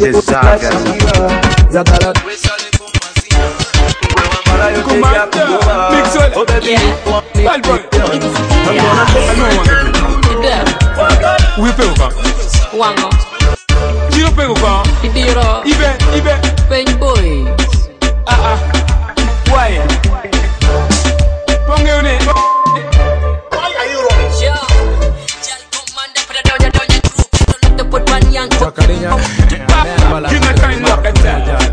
desaga. Zagala. Où est Péroca? Wango. Qui est Péroca? Idiro. Ibe. Pen boys. Why? Ponge une. Why are you running? Give me kind of a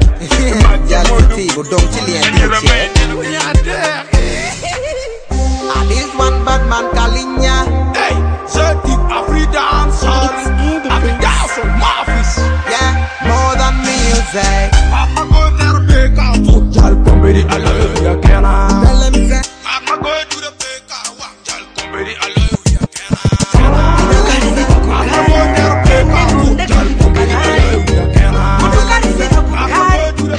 This one bad man calling ya. Hey, certain African soul. African soul, Marvis. Yeah, more than music. I'm going to make a foot. Y'all come ready, I love you, you can. Tell them say, I'm going to the baker. Y'all come ready, I love you, you can. I'm going to the baker. Y'all come ready, I love you, you can. I'm going to the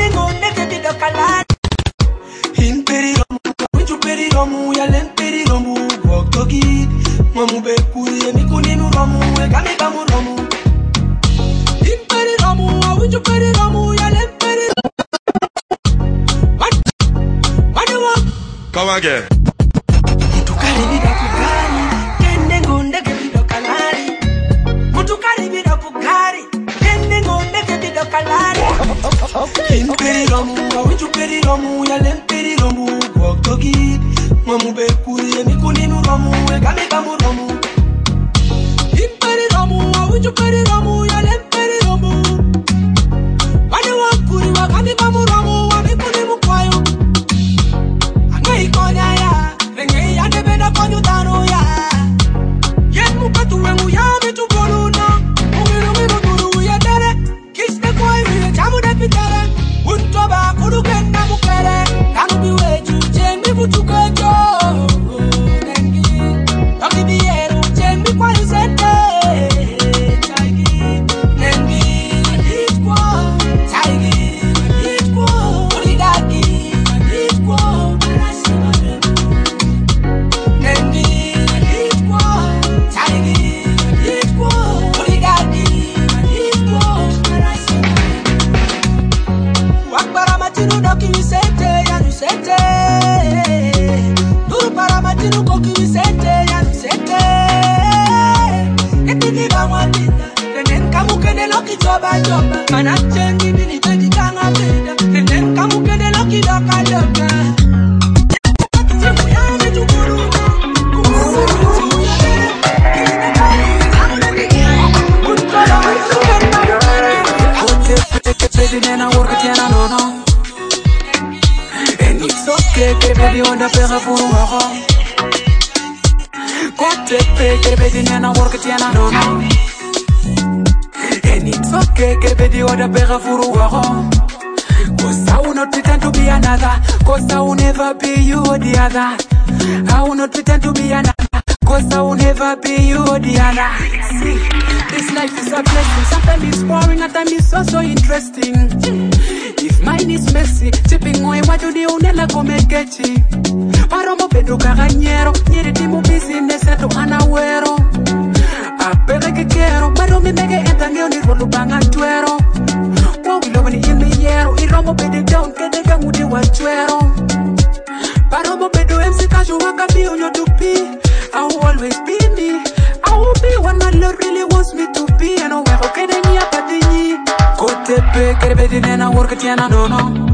In Periromu, when you Periromu, Yalen Periromu, walk to gid. Mamu be kuri, mi kuninu romu, e kami kamu romu. In Periromu, when you Periromu, Yalen Periromu. What do you want? Come again. Mutukari vida kukari, kende ngonde ke vida kalari. Mutukari vida kukari, kende ngonde ke vida kalari. In Periromu, when you Periromu, Yalen Periromu, walk to gid. Mamu be kuri, mi kuninu romu, e kami kamu romu. In Periromu, when you Periromu, Yalen Periromu. What do you want? Kuri wa kami kamu romu, wa mi kuninu kwayo. Angai konya ya, rengi ya debena konyu tano ya. Yen mukatu wengu ya mitu boluna. Umiru duru ya dere, kiste kwa iwe jamu de pitere. Untoba kudu kenda mukere, kanu biwe juje mi futuke jo. Nengi, toki biyeru jembi kwa yusete. Taigi, nengi, nandikwa. Taigi, nandikwa. Uridagi, nandikwa. Marasima Nengi, nandikwa. Taigi, nandikwa. Uridagi, nandikwa. Marasima Wakbara matinu doki wisete ya nusete. Duru para matinu koki wisete ya nusete. Etiki kama bida, nenen kamu kene loki joba. Manachengi bini teki kanga bida, nenen kamu kene loki doka doka. And it's okay, baby, on the pair of and it's okay, baby, on the pair of cause I will not pretend to be another, cause I will never be you or the other. I will not pretend to be another, cause I will never be you or the other. See, this life is a blessing. Sometimes it's boring, at times it's so interesting. If mine is messy, chipping away, what do the unela come get you? Paromo pedo caranyero, nyeri mu business eto anawero. Apere que quiero, pero mi mege entangeo ni rolo banga tuero. Wow, we love in the yero, iromo pede down, que de gamudi wachuero. Paromo pedo MC casual waka be on your tupi. I will always be me. I will be what my Lord really wants me to be. And oh, okay, then you have to Kote pe, kerebe di nena work tiana no.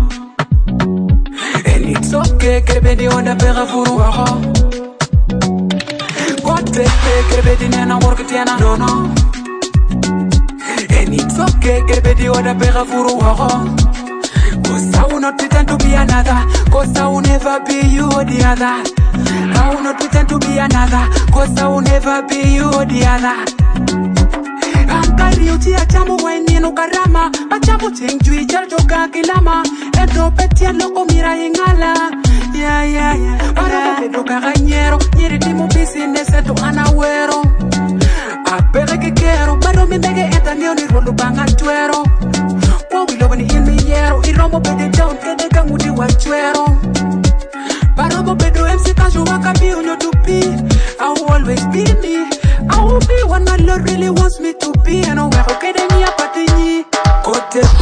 And it's okay, kerebe di onda pera furu waho. Kote pe, kerebe di nena work tiana no. And it's okay, kerebe di onda pera furu waho. Cause I will not pretend to be another, cause I will never be you or the other. I will not pretend to be another, cause I will never be you or the other. Ankari uti achamu waini no karama, achamu chengjui jaljoga kilama, edo petia loko mira ingala. Yeah. Para edo caranyero, nyeri timu business edo anawero. Apere que quiero, pero mi mege entangeo ni rolo banga tuero. Wow, we love in the yero, iromo pede down, que de gamudi wachuero. Paromo pedo MC casual waka be on your tupi. I will always be me. I will be what my Lord really wants me to be. And oh, okay, then you have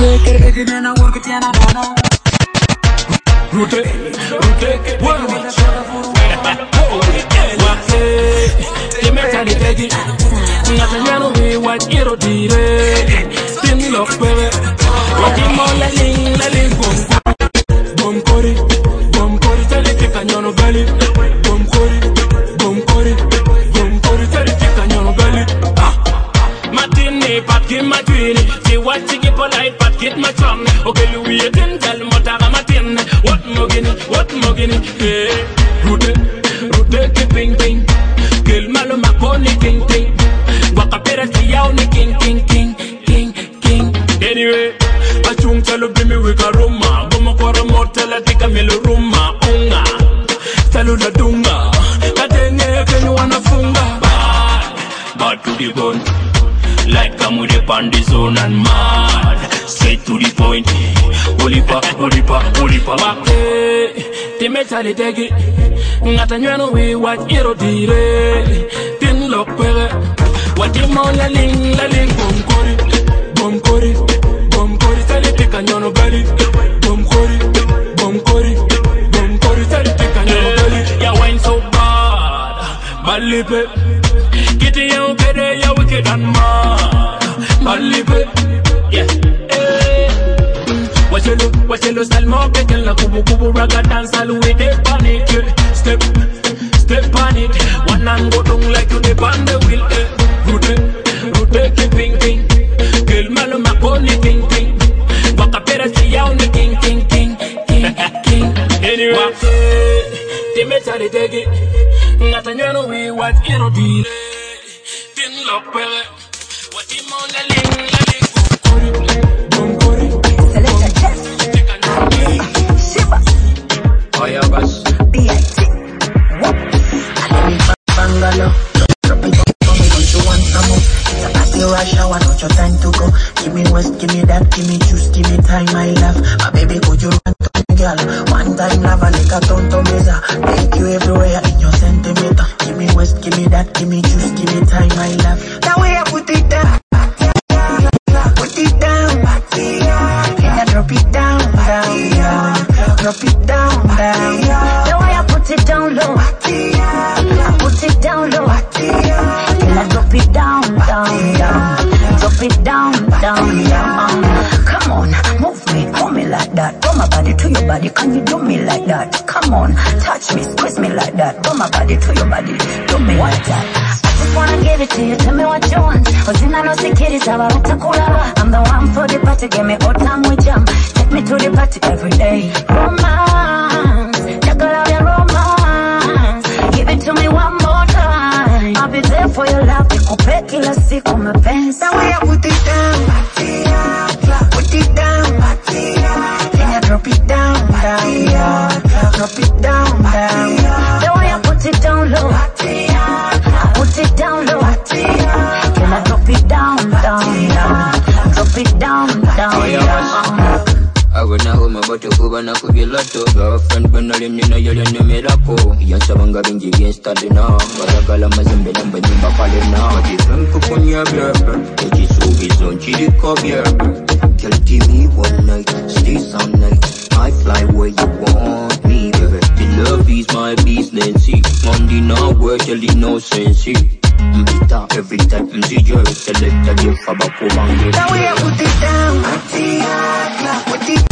Take it, Natanyano, we what iro dire, tin look where what you mon la ling, bom kori, tell it, can you no belly, bom kori, tell it, can you no belly, ya wine so bad, balipe, kitty, you better, ya wicked and mad, balipe, yeah. Watch you style more big and la kubu raga dance all with the panic. Step on it. One hand go down like you dip on the wheel. Rotate, ping. Girl malo makoni ting. Waka pera siya uni king. Anyway, time tali tegi. Natanyano we what iro dire. Tin lock pere. What imo la ling. Oh, yeah, guys. B.I.T. What? I live in Bangalo. Drop it for me, don't you want some more? It's a party rush hour, not your time to go. Give me west, give me that, give me juice, give me time, I love. My baby, could you run to me, girl? One time, love, I like a ton to mesa. Take you everywhere in your centimeter. Give me west, give me that, give me juice, give me time, I love. That way I put it down. Put it down. Can I drop it down? Drop it down. The way I put it down low, I put it down low. Can I drop it down? Drop it down. Come on, move me, hold me like that. Put my body to your body, can you do me like that? Come on, touch me, squeeze me like that. Put my body to your body, do me like that. I just wanna give it to you, tell me what you want. Cause in I know security, I'm the one for the party, give me all time with jam. Take me to the party every day. Romance, take all of your romance. Give it to me one more time. I'll be there for your love. Nikupe kila siku mapenzi. The way I put it down, put it down. Can you drop it down? Drop it down. The way I put it down low, I put it down low. Can I drop it down? Drop it down. I would not hold my butter over and I could be lotto. Girlfriend, but not him, you know, you're the miracle. Yes, I'm going to get started now. But I got a mazin, but I'm going to fall in now. Different cook on your blur. It is so bizon, chili cover. Kill TV one night, stay some night. I fly where you want me, baby. The love is my business, see. Monday now, work till the no sense, see. Every time I'm see you, select a gift for back home and get. Now we have put it down, put it down, put it down.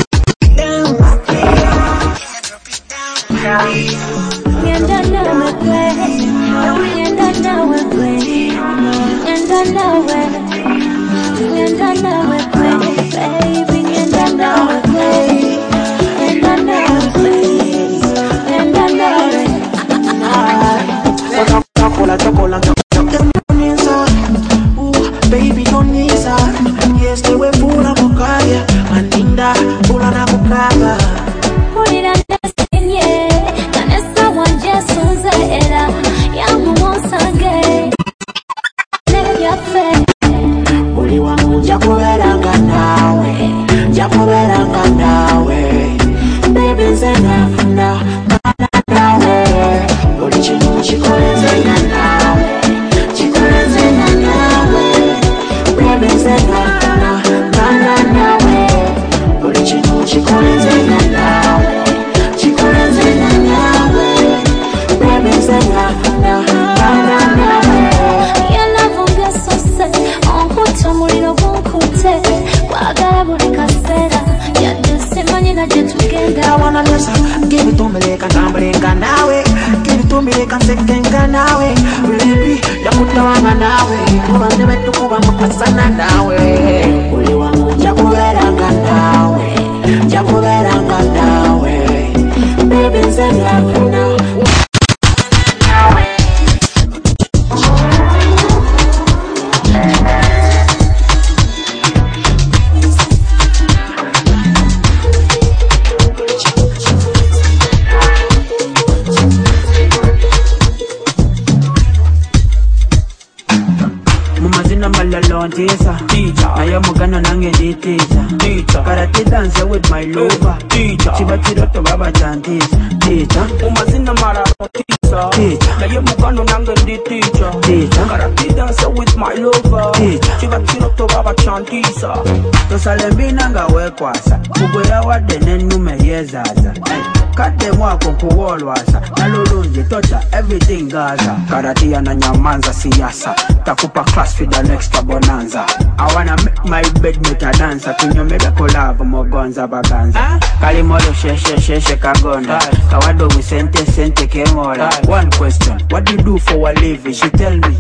Baby don't need that. Yes, they were full of Bukaya. Maninda, full of Bukaba. Put it on the skin, yeah. Vanessa one just was a era. Young once again. Never your face. Uli wangu jakuveranga nawe. Mona Lisa, give it to me like a gambling nawe. Give it to me like a second nawe. Baby, yakutawanga nawe. Kubande wetu kuba mukasana nawe. Uli wangu jakuberanga nawe. Jakuberanga nawe. Baby, send love now. Teacher, I am gonna nange teacher. Karate dance with my lover. Chiba chiroto baba chantis. Teacher, Umazina mara teacher. I am gonna nange teacher. Karate dance with my lover. Chiba chiroto baba chantisa. To salembina nga wekwasa. Kubwera wade nenu meyezaza. Kate mwako kuwolwasa. Nalulunji tocha everything gaza. Karate ananyamanza siyasa. Takupa class for the next bonanza. I wanna make my bed make a dancer. Tunyomega collab mogonza baganza. Kalimolo she kagonda. Kawado we sente kemola. One question, what do you do for a living? She tell me.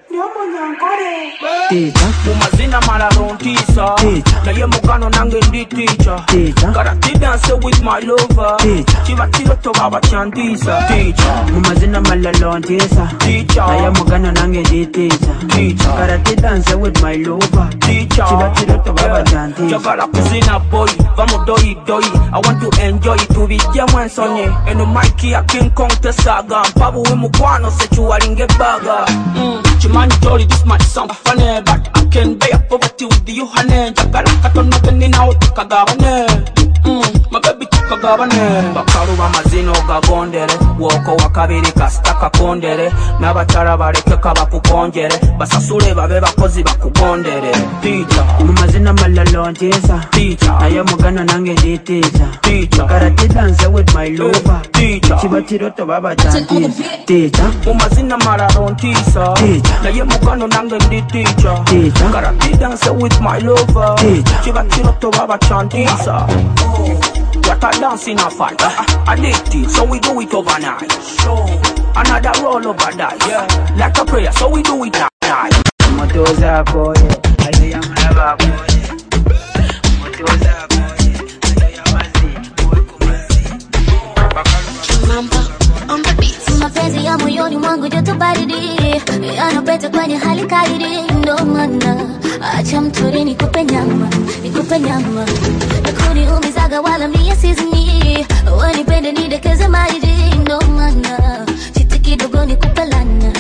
Teacher, Umazina mara teacher. Na ye mugano nange ndi teacher. Karate dance with my lover. Chiba chiroto baba chantisa. Teacher, Umazina mala teacher. Na ye mugano nange ndi teacher. Karate dance with my lover. Chiba chiroto baba chantisa. Jagala kuzina boy, vamo doi. I want to enjoy it to be jamwe sonye. Eno Mikey a King Kong te saga. Mpabu wimukwano sechu walinge baga. Chimani jolly, this might sound funny, but I can bear poverty with you, honey. Jagala kato nothing in out kagabane. My baby kagabane. Bakaru wa mazino gagondere. Woko wakabiri kastaka kondere. Nabatara bareke kabakukongere. Basasule babe bakozi bakugondere. Teacher, Umazina mala teacher. I am gonna nange ndi teacher. Karate dance with my lover. Chiba chiroto baba chantis. Teacher, Umazina mara teacher. Na ye mugano nange ndi teacher. Karate dance with my lover. Chiba chiroto baba chantisa. What a dance in a fight. Addicted, so we do it overnight. Another roll over that, yeah. Like a prayer, so we do it at night. Motoza koye, ayo ya malaba koye. Motoza koye, ayo ya wazi, uwe kumazi. Mamba on the beat. Mapenzi ya moyoni mwangu joto baridi. Yanapeta kwenye hali kaidi. Ndo maana acha mtori nikupe nyama. Nakuniumizaga wala mie sizimi. Wanipende nidekeze maidi. Ndo maana chiti kidogo nikupe lana.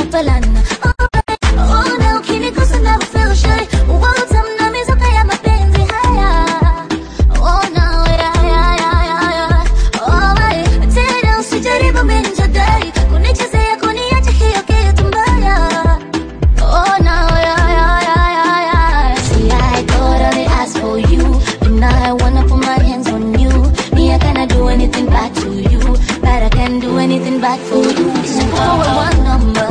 Oh, na ukinigusa never feel shy. Utamna mizuka ya mapenzi haya. Oh no, yeah. Oh my, tena usijaribu menjadai. Kunichezea kuniacha hiyo kitu mbaya. Oh no, yeah. See, I thought only asked for you, but now I wanna put my hands on you. Me, I cannot do anything bad to you, but I can do anything bad for you. So one number.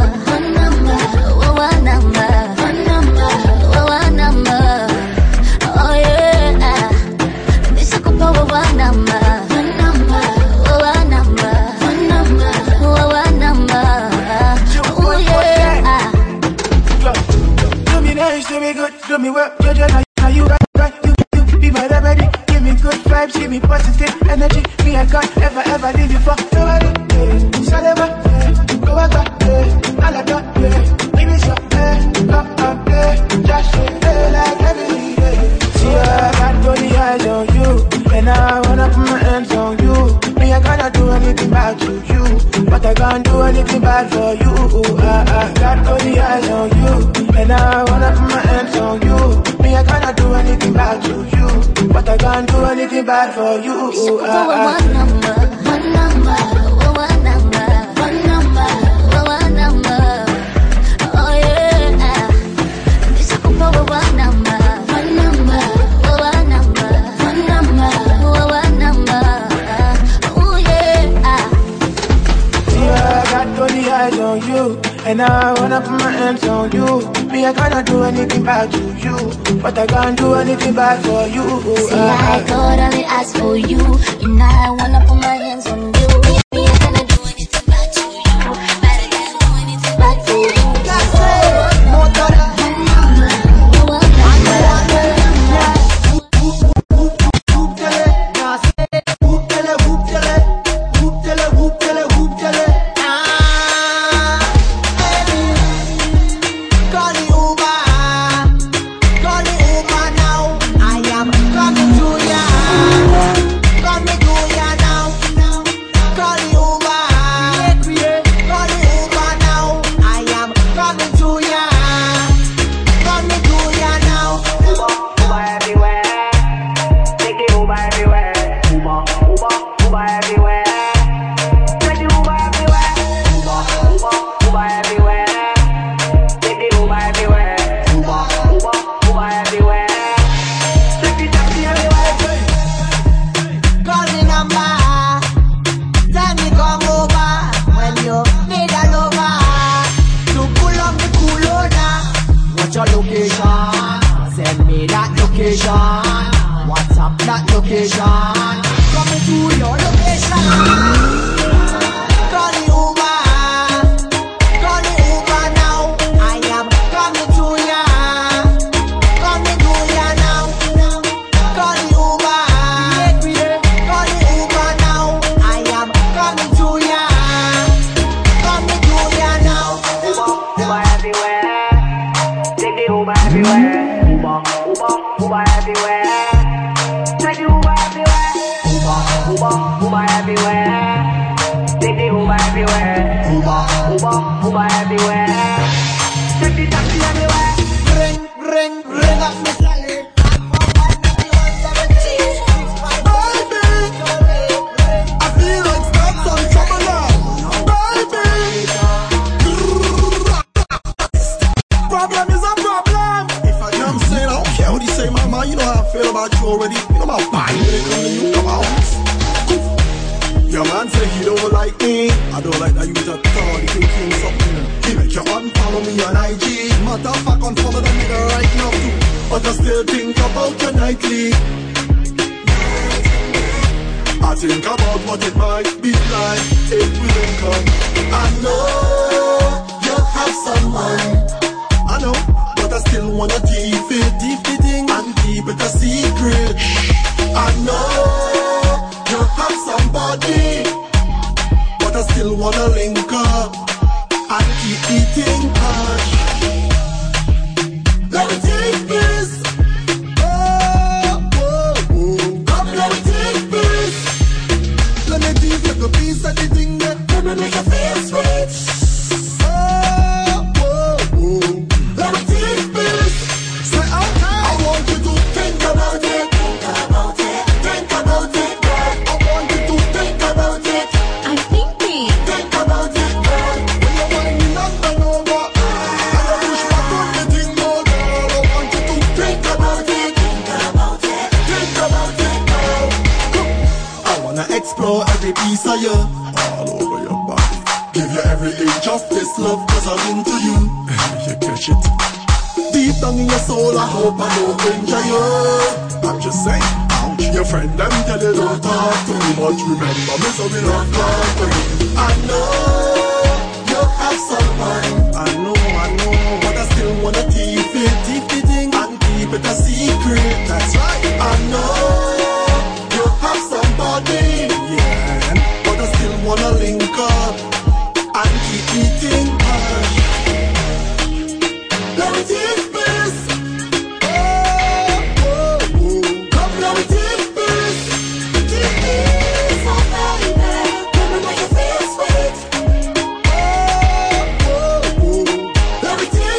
Oh yeah, this is one number. Oh yeah. Do me nice, do me good, do me well. Now you right, you be my remedy. Give me good vibes, give me positive energy. Me, I can't ever leave you for nobody. Saleva, go back, Alada, give me some, just like every day. See, I got only eyes on you, and I wanna put my hands on you. Me, I cannot do anything bad to you, but I can't do anything bad for you. I got only eyes on you, and I wanna put my hands on you. Me, I cannot do anything bad to you, but I can't do anything bad for you. One number. Oh yeah, this is one number. Oh yeah. See, I got only eyes on you, And I wanna put my hands on you. Me, I cannot do anything bad to you, but I can't do anything bad for you. See, I totally asked for you, and I wanna put my hands on you. Me, I cannot do anything bad to you, but I can't do anything bad for you.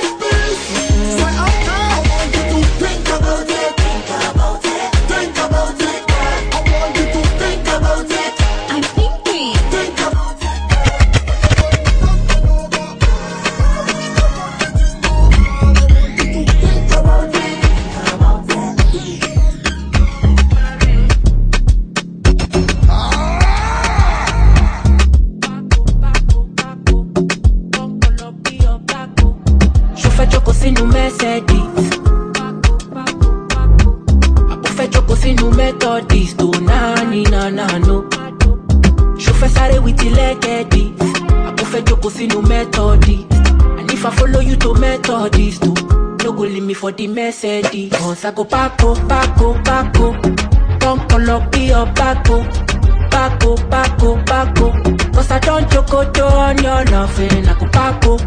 Think about with the legedi. I prefer to see no Methodist. And if I follow you to Methodist too, no go leave me for the Mercedes. Once I go Paco. Don't call up be your Paco. Cause I don't choco on your loving. I go Paco.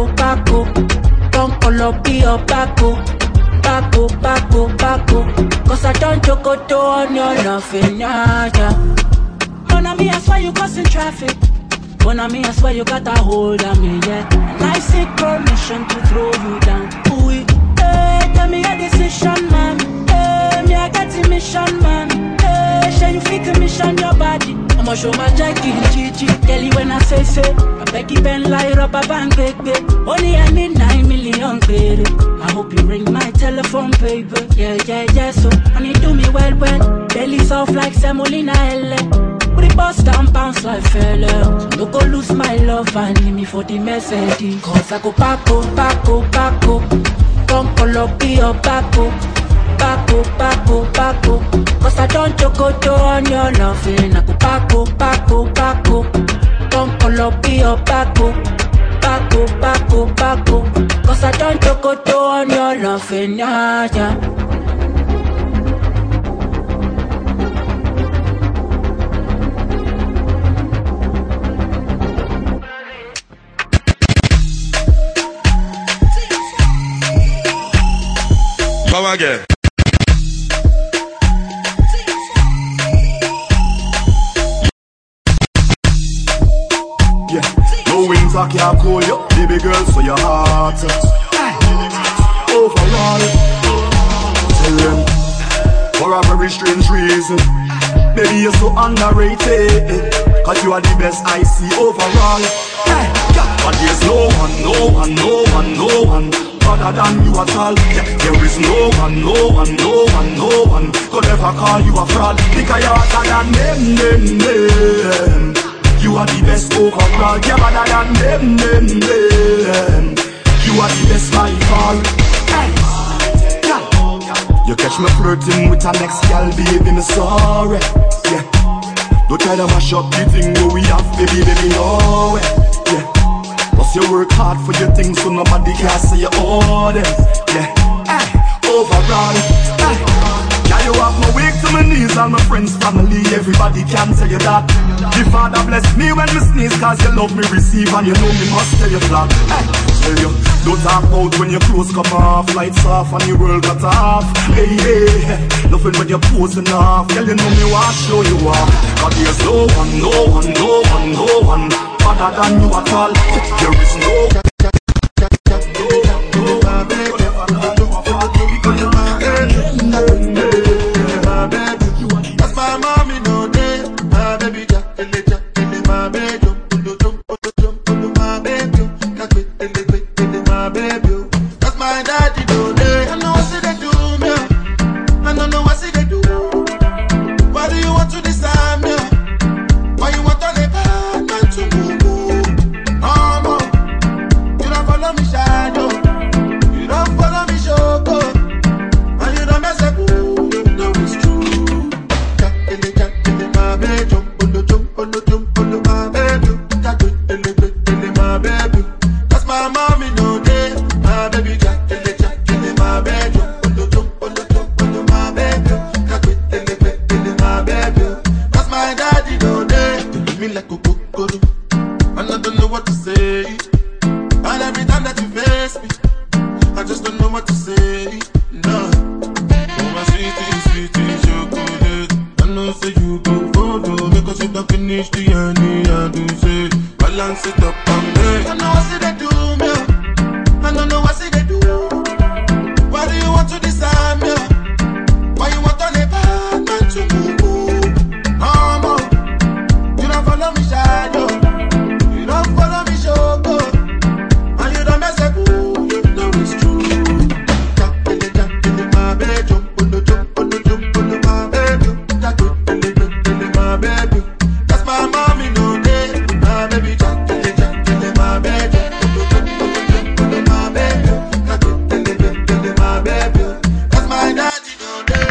Don't call up be your Paco. Cause I don't choco on your loving. Yeah. Mona me, I swear you causing traffic. Mona me, I swear you got a hold on me, yeah. And I seek permission to throw you down. Ooh, hey, tell me a decision, man. Hey, me I got a mission, man. Hey, shall you fit a mission your body? I'ma show my Jackie, Gigi. Tell you when I say, I beg you bend like rubber band, baby. Only I need 9 million, baby. I hope you ring my telephone, baby. Yeah, so honey do me well. Belly soft like semolina, L. Put the bus down, bounce like fella. So no go lose my love and leave me for the Mercedes. Cause I go Paco. Don't call up be your Paco. Cause I don't choco on your loving. I go Paco. Don't call up be your Paco. Cause I don't choco on your loving. Yeah. Come again. Yeah, no winter can't cool you, baby girl, so your heart overall. Tell them, for a very strange reason, baby you're so underrated. Cause you are the best I see overall. But there's no one other than you at all. Yeah, there is no one could ever call you a fraud. Because you're hotter than them. You are the best overall. You're better than them. You are the best by far. You catch me flirting with an next gal, baby, me sorry. Yeah, don't try to mash up the thing where we have, baby, no. Yeah. Plus you work hard for your things so nobody can say you owe them. Yeah, overall, yeah, you have my weak to my knees. All my friends, family, everybody can tell you that. The Father bless me when me sneeze, cause you love me receive and you know me must tell you flat. Tell you, don't talk about when your clothes come off, lights off and your world got off. Hey, nothing when you're posing off. Girl, you know me want to show you off. Cause there's no one other than you at all. There is no that's my mommy no day. My baby Jack, my baby, my baby, my baby. That's my daddy no day. I know what they do me. I don't know what they do. Why do you want to decide me? Why you want to live bad to move? You don't follow me shadow. You don't follow me show. And you don't mess up. No, it's true. My baby, my baby. That's my mommy no day. My baby, my baby, my baby. That's my daddy no day. They leave me like a cocoa, and I don't know what to say. And every time that you face me, I just don't know what to say. No, oh my sweetie, chocolate. I know say you go follow because you don't finish the journey. I do say balance it up and play. I know what say they do me. I don't know what say they do. Why do you want to decide me? Why you want to live bad man to move? You don't follow me shadow. You don't follow me show. And you don't mess up. No, it's true. My baby, my baby. That's my mommy no day. My baby, my baby, my baby, my baby. That's my daddy no day.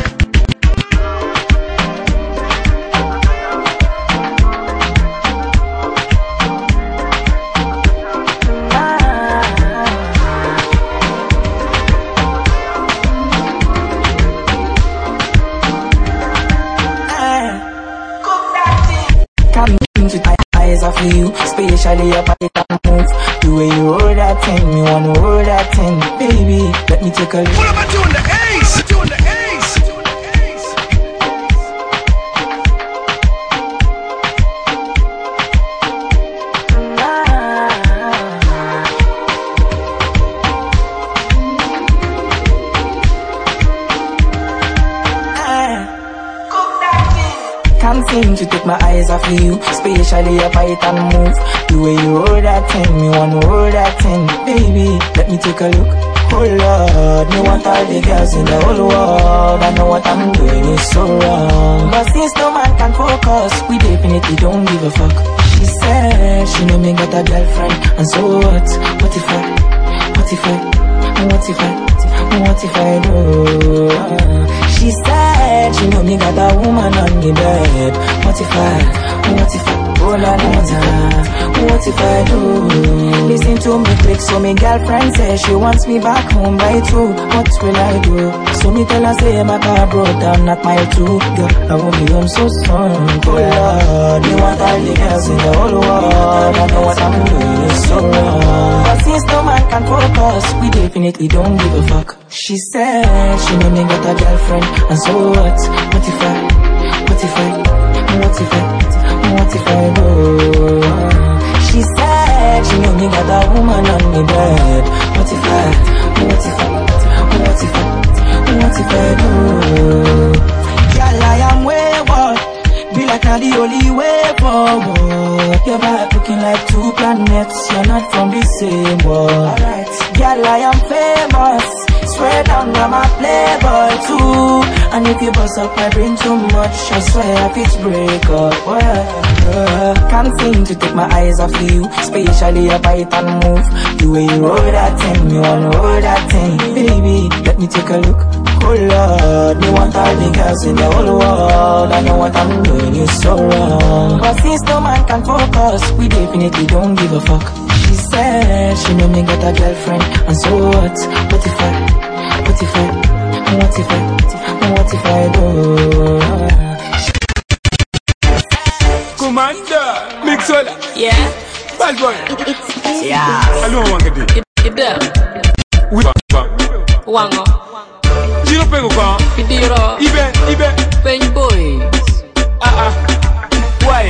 for you, especially your body and move. The way you hold that thing, me wanna hold that thing. Baby, let me take a look. What about you on the ace? What about you on the ace? Can't seem to take my eyes off of you, especially your bite and move. The way you hold that thing, me wanna hold that thing. Baby, let me take a look. Oh Lord, me want all the girls in the whole world. I know what I'm doing is so wrong, but since no man can focus, we definitely don't give a fuck. She said she know me got a girlfriend, and so what? What if I do? She said she know me got a woman on the bed. What if I, oh la la la, what if I do? Listen to me quick, so me girlfriend says she wants me back home by 2. What will I do? So me tell her say my car broke down at mile 2. Girl, I won't be home so soon. Oh Lord, me want all the girls in the whole world. I know what I'm doing is so wrong, but since no man can focus, we definitely don't give a fuck. She said she know me got a girlfriend, and so what? What if I do? She said she know me got a woman on the bed. What if I do? Girl, I am wayward, be like not the only way forward. Your vibe looking like 2 planets, you're not from the same world. Alright, girl, I am famous, swear down I'm a playboy too. And if you bust up my brain too much, I swear if it's break up. Can't seem to take my eyes off you, especially your bite and move. The way you roll that thing, me wanna hold that thing. Baby, let me take a look. Oh Lord, me want all the girls in the whole world. I know what I'm doing is so wrong, but since no man can focus, we definitely don't give a fuck. She said she know me got a girlfriend, and so what? What if I do? Commander, Mixola. Yeah. Bad boy. Yeah. I don't want to do. Get down. We Wango. Giro pego kwa. Pidiro. Ibe. Penny boys. Why?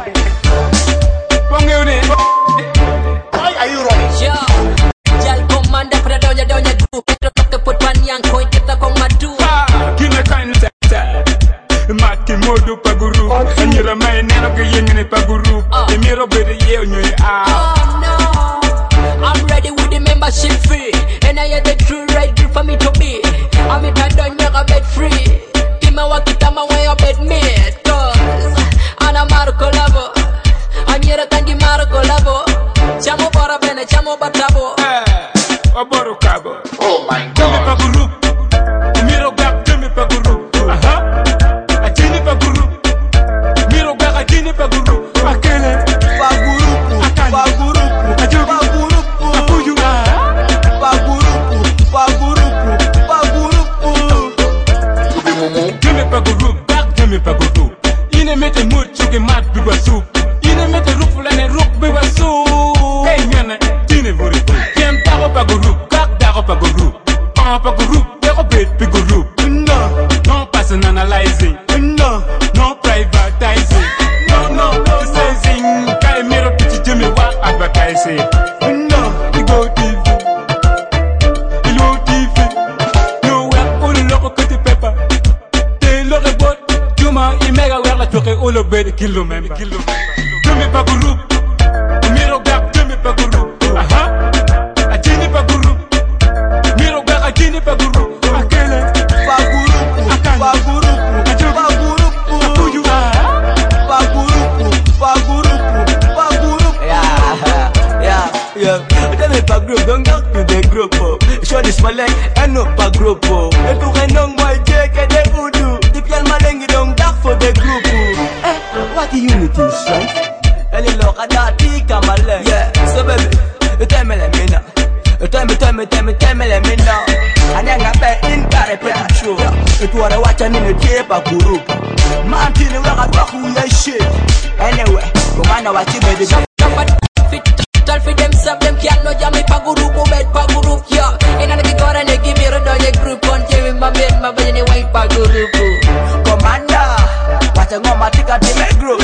Ponge une. Why are you running? Yo. Jal commander para doña group. Toque put pan yang koi kita kong madu. Kina kind tata. Mati modu paguru. Anyira mai nena ke yengene paguru. Emiro bede ye onye Oh no. I'm ready with the membership fee, and I had the true right for me to be. I'm it and done, make a bed free. Give me what it am away a bed mate. Cause I'm a Marco Lavo. I'm here at the Marco Lavo. Chamo para bene, chamo batabo. Oboro cabo. Oh my Tell God. paguru. Miro back, tell me paguru. Achini paguru. Miro back, achini paguru. Akele. Pagurupu, pagurupu, pagurupu, Apuyu. pagurupu. Give me paguru, back, give me paguru. Ine mete mood, chuke mat, biwa soup. Ine mete rupula ne rup, biwa soup. Hey, nyana, tine vuri. Kiem tago paguru, kak tago paguru. Paguru, dego bed paguru. No person analyzing. No privatizing. No criticizing. Kai miro pichi jimmy wa advertising. Igo TV. Ilo TV. No way, ulu loko kuti pepper. Te loke bot. Juma imega wela toke ulu bed kilo member. Jimmy paguru. Miro gak jimmy paguru. Ajini paguru. Miro gak ajini paguru. Akele. Pagurupu, yeah. Tell me pagrup, don't talk to the group. Show this my leg, and no pagrup. Et pour un homme, moi, check et des voodoo. Depuis le malin, don't talk for the group. What the unity, right? Elle est l'or à dati, kamalin. Yeah, so baby, tell me let me know. Tell me let me know. And then I pay in carry petrol. It was a watch and in the tape a group. Mountain where I walk with shit. Anyway, come on know what you baby. Tell for themselves, them can't know jam me pa group, bed pa group, yeah. And I give God and they give me a down your group, on give my bed, my bed, and wait pa group. Commander, watch a mama take a team group.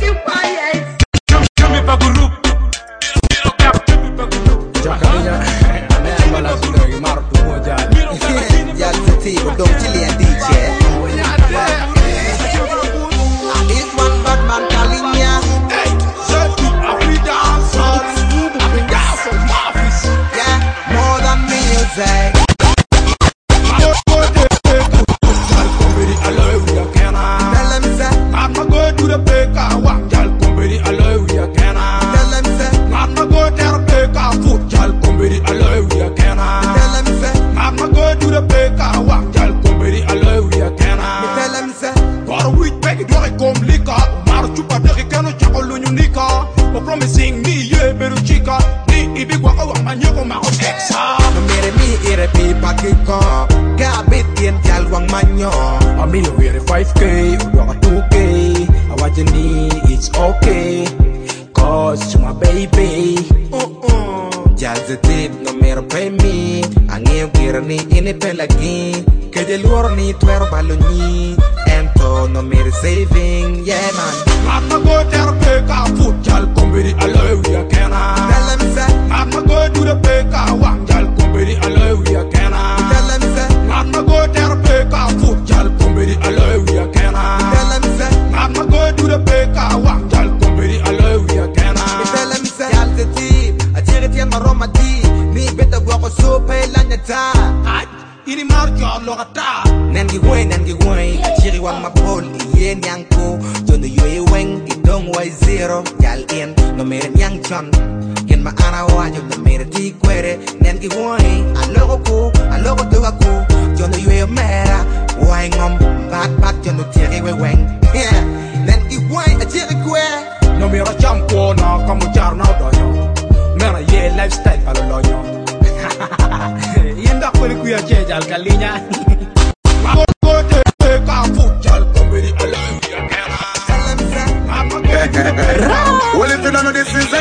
Give me pa group. Jacalina, amen, malazula, you mark to moja. Yes, the team, don't kill your DJ. This one bad man calling ya. Hey, set to Africa, yeah, more than music. Tell them say, I'm not going to the baker, walk, y'all come very alive, we are can. tell them say, I'm not going to the baker, food, y'all come very alive, we are can. tell them say, I'm not going to the baker, walk, y'all come very alive, we are can. tell them say, Para wheat bag, do I come liquor? Mara chupa de cano, chapel unica. O promising me, ye, beru chica. Ni ibi waka wa manyogo ma o exa. no mere mi ire pi pakiko. Kabit yen jal wang manyo. I mean, we're 5K, we're 2K. I want you need, it's okay. Cause my baby. Jal the tip, no mere pay me. Angin kira ni ini pelagi. Kaya luar ni tuer baloni. Ento no mere saving, yeah man. I'm not going to the baker, food, y'all come very alive, we are can. Tell them say, I'm not going to the baker, walk, y'all come very alive, we are can. tell them say, I'm not going to the baker, food, y'all come very alive, we are can. tell them say, I'm not going to the baker, walk, y'all come very alive, we are can. tell them say. Jal the tip, a charity and maromati. Ni better walk a so pay lanyata. Ini marjo logata. Nangi way, a chiri wang mapol, yen yanko. Don't you weng, it don't way zero. Jal in, no mere yang chon. Yen ma ana wajo, no mere di quere. Nangi way, a logo tuga ko. Don't you mera, wang bat, don't tiri weng. Yeah, nangi way, a chiri kwe. No me a champo na como jar na doño. Mera ye lifestyle para loño. Yenda kweli kuya cheja alcaliña. Well, if you don't know this is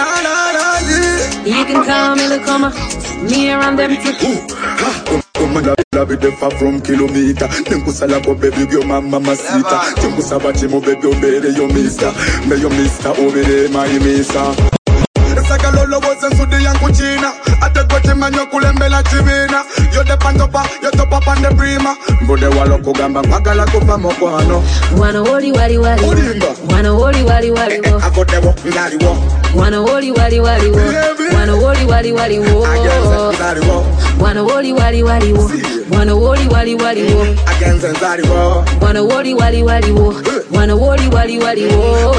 You can call me the comer, me around them too. La be far from kilometer. Tenkusala go baby yo mama sita. Tenkusaba chimo baby obere yo mister. Me yo mister obere my mister. Sakalolo was and sudi yangu china. Ate goche manyo kulembela chivina. Yo de pantopa, yo topa pande prima. Mbode walo kugamba magala kufa mokwano. Wanna wori wari wari wo. Wanna wori wari wari wo. Agote wo, ngari wo. Wanna wori wari wari wo. Wanna wori wari wari wo. Wanna wori wari wari wo. Wanna wori wari wari wo. Against ngari wo. Wanna wori wari wari wo. Wanna wori wari wari wo.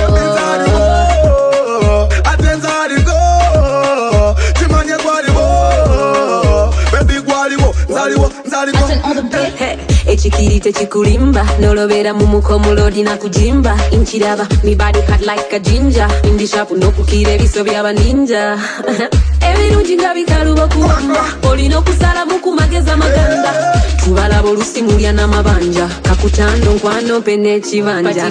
Atenzari go. Chimanye gwari wo. Baby gwari wo. Zari wo, zari go. Echikiri techikulimba nolobera mumuko mulodi na kujimba inchiraba mi body cut like a ginger indi shapu nokukire biso byaba ninja ebirungi nga bikaluba kuwamba olina okusala mukumageza maganda tubala bolusi mulya n'amabanja kakutando nkwano mpe n'ekibanja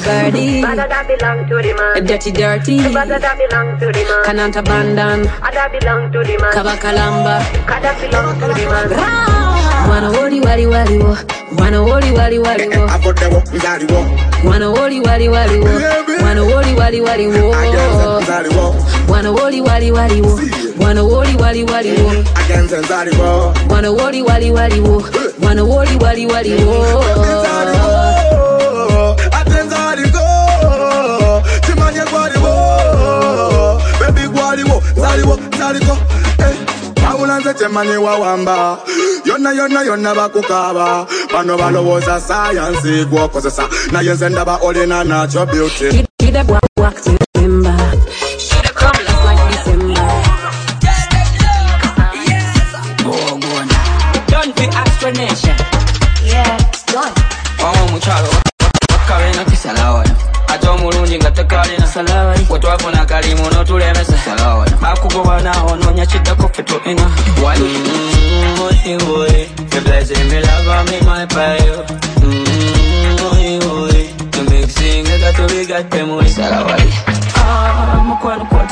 dirty dirty kananta bandan kabakalamba Wanna wori wari wari wo. Wanna wori wari wari wo. Agote wo, ngari wo. Wanna wori wari wari wo. Wanna wori wari wari wo. Wanna wori wari wari wo. Wanna wori wari wari wo. Against ngari wo. Wanna wori wari wari wo. Wanna wori wari wari wo. Atenzari go. Chimanye gwari wo. Baby gwari wo. Zari wo, zari go. Paulanze chemanye wawamba. Yona bakukaba. Bano balowoza science go kozesa. Na yenzenda ba olina natural beauty. Did that walk to remember? Should have come last like December. Done for explanation. Yeah, done. Oh, muchalo. Karina kisalawana. Ato mulungi nga tekalina salawali. Wetwafuna kalimu n'otulemesa salawali. Akugoba nawo n'onyakiddako ffe tolina. Wali. Oy, you're blessing me, love me, my fire. Oy, to make sing, I got to be got them with salawali.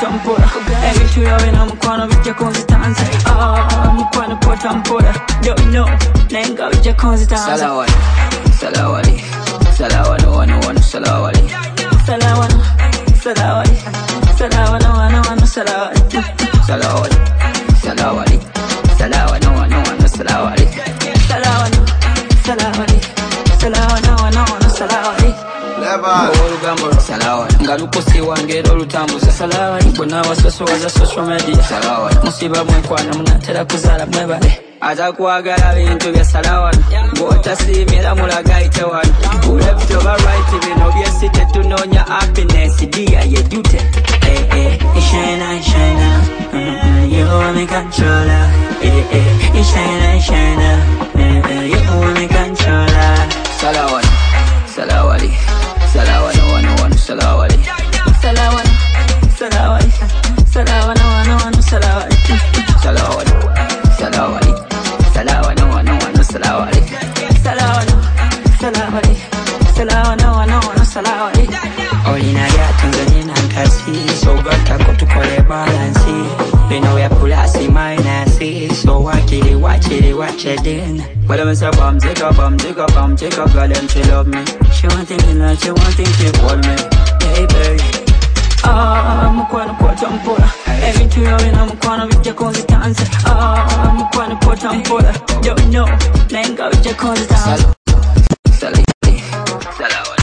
potampora. Every 2 hours in I'm gonna with your consistency. I'm gonna potampora. Don't know, nenga with your consistency. Salawali, salawali, salawali, one, salawali. Salawali, salawali, salawali, one, salawali. Salawali, salawali, salawali, one, salawali. Salawali, salawali, salawali, one, salawali. Olugamba salawali ngalukosi wange olutambuza salawali bonna abasosowaza social media salawali musiba mwenkwana munatera kuzaala mwebale atakwagala bintu bya salawali ng'otasiimira mulagaite wano left over right bino byesi tetunoonya happiness dia yejute Shine, shine, you want me controller. You shine, you want me controller. Salawali, salawali, salawali, one, salawali. Salawali, salawali, salawali, one, salawali. Salawali, salawali, salawali, one, salawali. Salawali, salawali, salawali, one, salawali. Olina lyatunze nankasi so gatako tukole balansi bino ya pulasi minus so wakili then But I'm say bam jigga girl and she love me. She want things like she want things she hold me. Baby I'm gonna potampora. Every 2 hours in I'm gonna with your consistency. I'm gonna potampora. Don't know, nenga with your consistency. Salawali, salawali.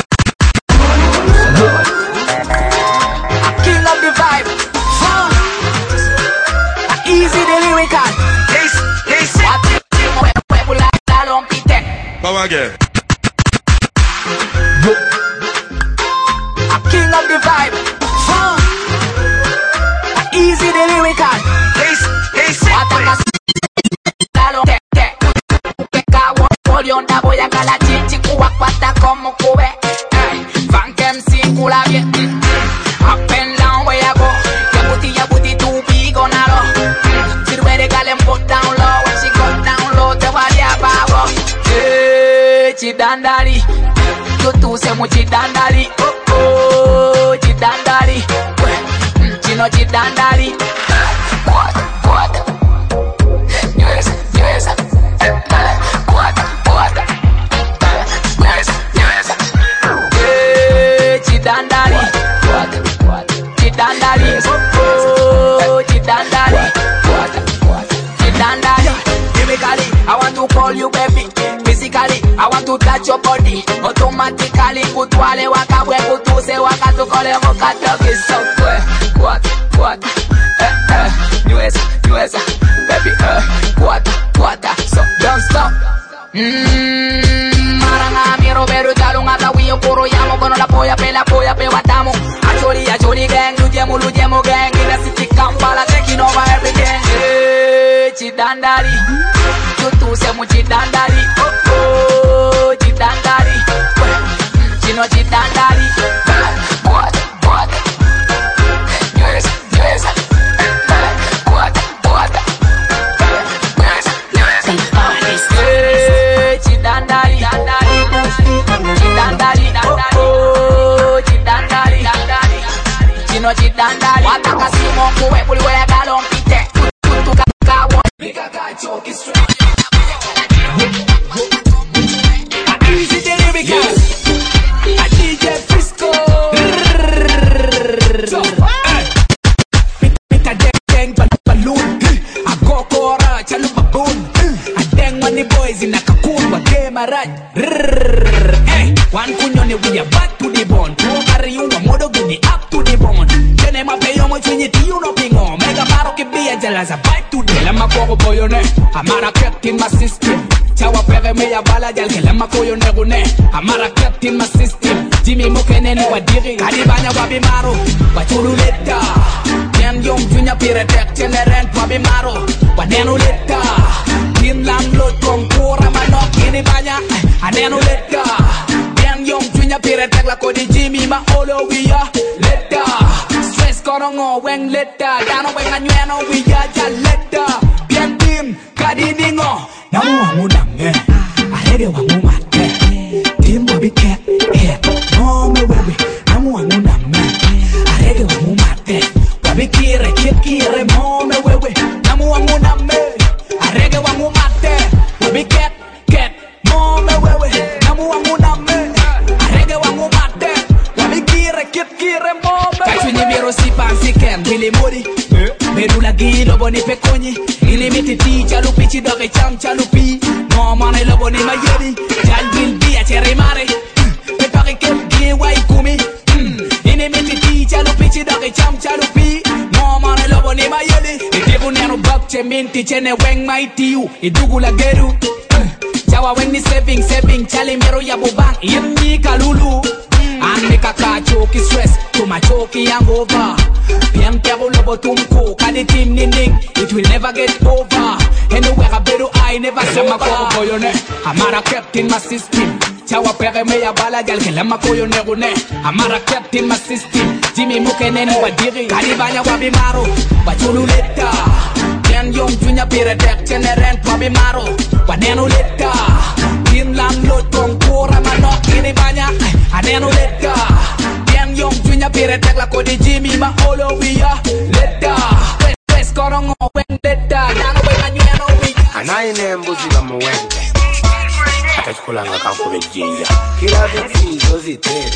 King of the vibe. Easy the lyrical. Power again. King of the vibe. Easy the lyrical. Voy a calar chichi cuacuata como cube. Van MC cula bien. Up and down where I go. Ya booty too big on a low. She ready gal and put down low. When she got down low, te vale a babo. Chidandari. Tu se mu chidandari. Oh, chidandari. Chino chidandari. What? Yes. Chidandari, oh, chidandari, chidandari. Chemically, I want to call you baby. Physically, I want to touch your body. Automatically, kutwale wakabwe kutuse wakatukole mokatoki so what? Nyueza, baby, what? So don't stop. Marangami Roberto Talungata we poro yamo kono la poya pe watamo. Acholi gang, lujemo gang. In the city Kampala taking over everything. Chidandari, tu se mu chidandari. Oh, chidandari. Chino chidandari. What? Yes. What? Chidandari, oh, chidandari, chino chidandari. Wataka simo kuwe puliwe ya galon pite. Tutu kakawa. Mika kachoki straight. Easy the lyrical. A DJ Frisco. So, Mika deng balloon. A go kora chalu baboon. A deng money boys in a cocoon. Wa game a right. Hey, one kunyone we a back to the bone. Carry you a modo give me up to the bone. Tene ma pay yo mo chinyi ti you no pingo. Mega maro ke be a jealous a bite to the. Lama koko boyone. Amara kept in my system. Chawa pere me ya bala jal ke lama koyone gune. Amara kept in my system. Jimmy mokene ni wadiri. Kadi banya wabi maro. Wachulu leta. Yen yom junya pire tek chene rent wabi maro. Wadenu leta. Kin landlord konkura manok ini banya. Anenu leta. Yen yom junya pire tek la kodi Jimmy ma olo wiya. Leta. Stress kono ngo weng leta. Dano weng anyueno wiya ja leta. Bien tim kadi ningo. Namu wangu dange. Arege wangu mate. Tim wabi ket. No me wewe. Namu wangu dange. Arege wangu mate. gi lobo ni pekonyi ini mititi chalupi chidore cham chalupi no mane lobo ni mayeri jal bil bi a tere mare pe pare ke gi wai kumi ini mititi chalupi chidore cham chalupi no mane lobo ni mayeri idigu nero bakche minti chene weng maitiu idugu la geru Jawa when ni saving chali mero ya bobang yemi kalulu and make a car choky stress to my choky hangover PM table lobo tumko kadi team ninding it will never get over anywhere I better I never say my koyone amara kept in my system Jawa pere me ya bala gal ke lama koyone rune amara kept in my system Jimmy mukene ni wadiri kadi banya wabi maro bachulu leta Ken yong junya pire dek cheneren wabi maro wanenu leta in landlord kongkora manok ini banyak anenu leta Ken yong junya pire dek la kodi Jimmy ma olo wiya leta West korongo wen leta nano we anyu nano we Anaine mbuzi ba muwende Atachukulanga kankube jinja Kila viti zozi tere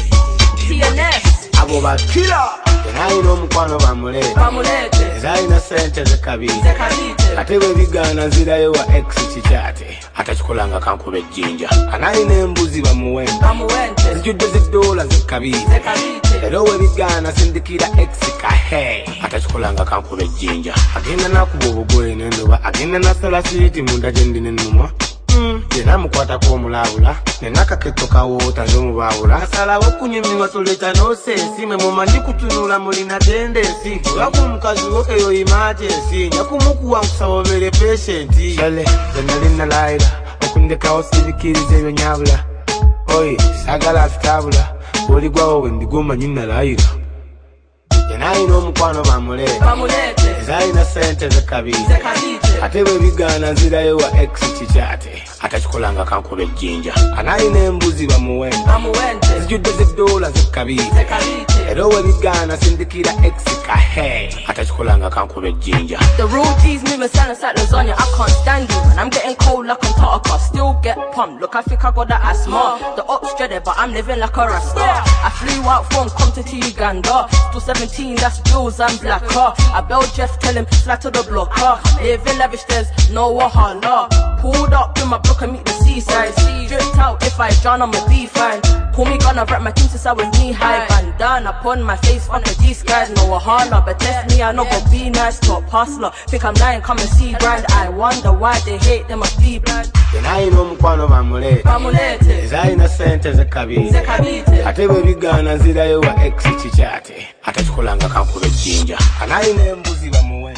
TNS Abo ba kila Naino mkwano bamulete Zaina sente zekabite Katewe vigana zira yewa ex chichate Atachukulanga kankube jinja Anaine mbuzi bamuwende Zijude zidola zekabite Erowe vigana sindikira ex kahe Atachukulanga kankube jinja Agenda nakubobo goe nendoba Agenda nasala siti munda jendi nenuma Yena mukwata kwa mulawula Nenaka ketoka wota njomu bawula Kasala wakunye miwa toleta no sensi Memoma ndi kutunula mulina tendensi Waku mkazi woke yo emergency Nyakumuku wa mkusawovele patienti Shale, zenalina laila Wakundeka osivikirize yo nyabula Oye, sagala fitabula Oligwa owe ndigoma nyina laila Yena ino mkwano bamulete Zaina sente zekabite Atewe vigana zira yewa ex chichate Atachukulanga kankube jinja Anaine mbuzi bamuwende Zijude zidola zekabite Erowe vigana sindikira ex kahe Atachukulanga kankube jinja The real G's moving silence like lasagna, I can't stand you. And I'm getting cold like I'm Tartar, still get pumped. Look, I think I got that asthma. The ops dreaded, but I'm living like a rasta. I flew out from Compton to Uganda. Still 17, that's bills and black car. I bailed Jeff, tell him fly to the block. Live in lavish, there's no wahala. Pulled up in my block and meet the seaside. Dripped out, if I drown, I'ma be fine. Pull me gun, I've wrapped my team since I was knee high. Bandana upon my face, on the G skies, no wahala. But test me, I know go be nice, top hustler. Think I'm lying, come and see grind. I wonder why they hate, they must be blind. Yenaino mkwano bamulete Zaina sente zekabite Atewe vigana zira yewa ex chichate Atachukulanga kankube jinja Anaine mbuzi bamuwende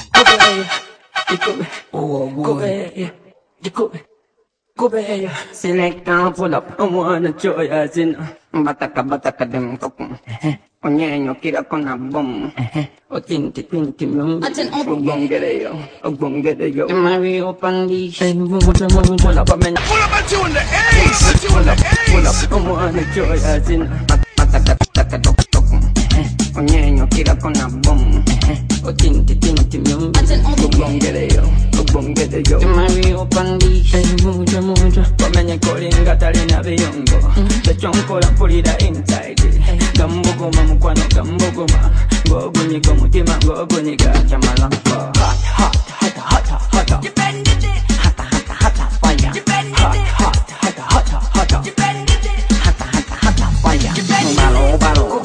Kobe, select down, pull up, I wanna joy as in Bataka dem kokum. Onyenyo kira kona bom. Otinti pinti mum. Ogongere yo. Mario Pandi. Pull up a man. Pull up a tune the ace. Pull up, I wanna joy as in Bataka tokum. Onyenyo kira kona bom. Otinti pinti mum. Ogongere yo. Mario Pandi. Muja. Wamenye kolinga talina biyongo. The chonkola pulida inside. Gambogoma mukwano gambogoma. Gogunyika mutima gogunyika chamalamba. Hot. You bend it. Hot fire. You bend it. Hot. You bend it. Hot fire. Balo.